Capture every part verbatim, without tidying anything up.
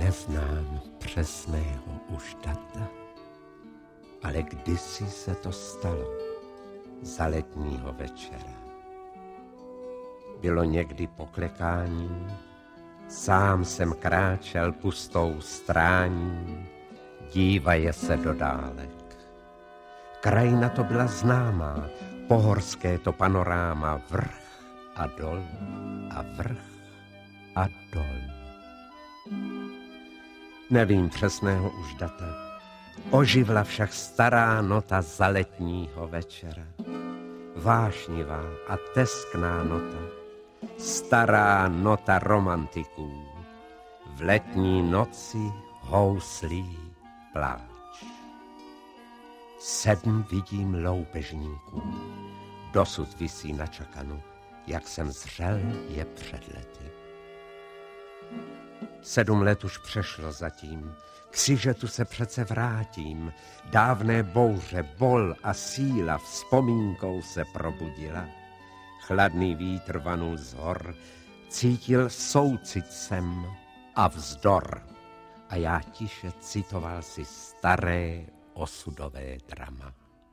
Neznám přesného už data, ale kdysi se to stalo za letního večera. Bylo někdy poklekání, sám jsem kráčel pustou strání, dívaje se do dálek. Krajina to byla známá, pohorské to panoráma, vrch a dol a vrch a dol. Nevím přesného už data, oživla však stará nota za letního večera. Vášnivá a teskná nota, stará nota romantiků, v letní noci houslí pláč. Sedm vidím loupežníků, dosud visí na čakanu, jak jsem zřel je před lety. Sedm let už přešlo zatím, k sižetu se přece vrátím, dávné bouře, bol a síla vzpomínkou se probudila. Chladný vítr vanul z hor, cítil soucit jsem a vzdor. A já tiše citoval si staré osudové drama.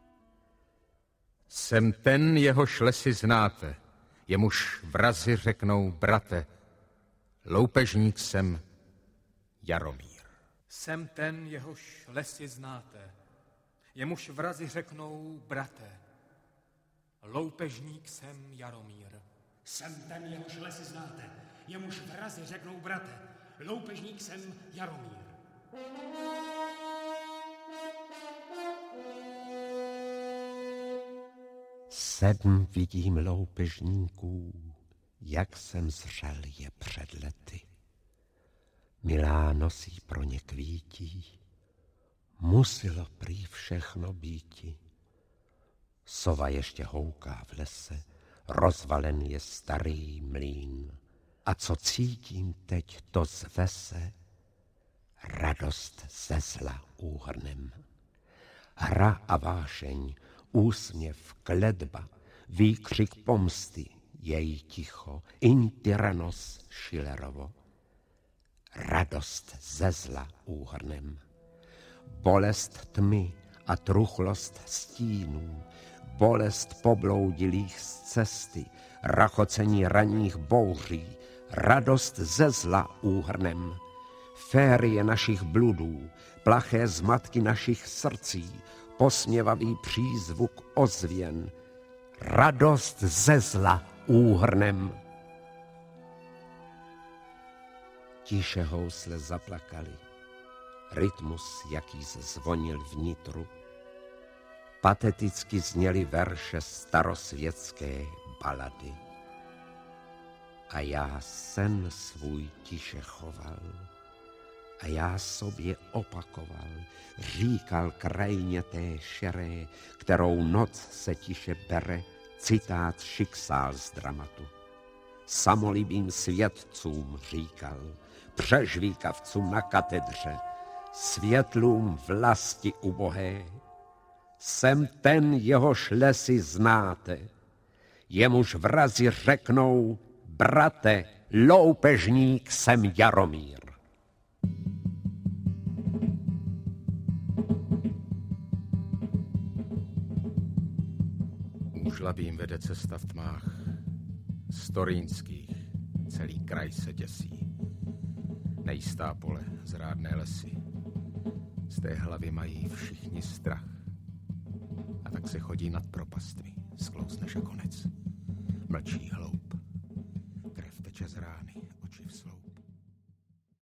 Jsem ten, jehož lesy znáte, jemuž vrazi řeknou brate, loupežník jsem Jaromír. Jsem ten, jehož lesy znáte, jemuž vrazi řeknou brate, loupežník jsem Jaromír. Jsem ten, jehož lesy znáte, jemuž vrazi řeknou brate, loupežník jsem Jaromír. Sedm vidím loupežníků, jak jsem zřel je před lety. Milá nosí pro ně kvítí, musilo prý všechno býti. Sova ještě houká v lese, rozvalen je starý mlýn. A co cítím teď, to zve se radost ze zla úhrnem. Hra a vášeň, úsměv, kletba, výkřik pomsty, její ticho, in tyranos Schillerovo. Radost ze zla úhrnem. Bolest tmy a truchlost stínů, bolest pobloudilých z cesty, rachocení ranních bouří, radost ze zla úhrnem. Férie našich bludů, plaché zmatky našich srdcí, posměvavý přízvuk ozvěn, radost ze zla úhrnem. Tiše housle zaplakali, rytmus, jaký zvonil v nitru, pateticky zněly verše starosvětské balady. A já sen svůj tiše choval, a já sobě opakoval, říkal krajině té šeré, kterou noc se tiše bere, citát Šiksál z dramatu. Samolibým svědcům říkal, přežvíkavcům na katedře, světlům vlasti ubohé. Jsem ten, jehož lesy znáte, jemuž vrazi řeknou, brate, loupežník jsem Jaromír. Úžlabým vede cesta v tmách, storýnských, celý kraj se děsí. Nejistá pole, zrádné lesy, z té hlavy mají všichni strach. A tak se chodí nad propastmi, sklousneš a konec. Mlčí hloub, krev teče z rány, oči v slou.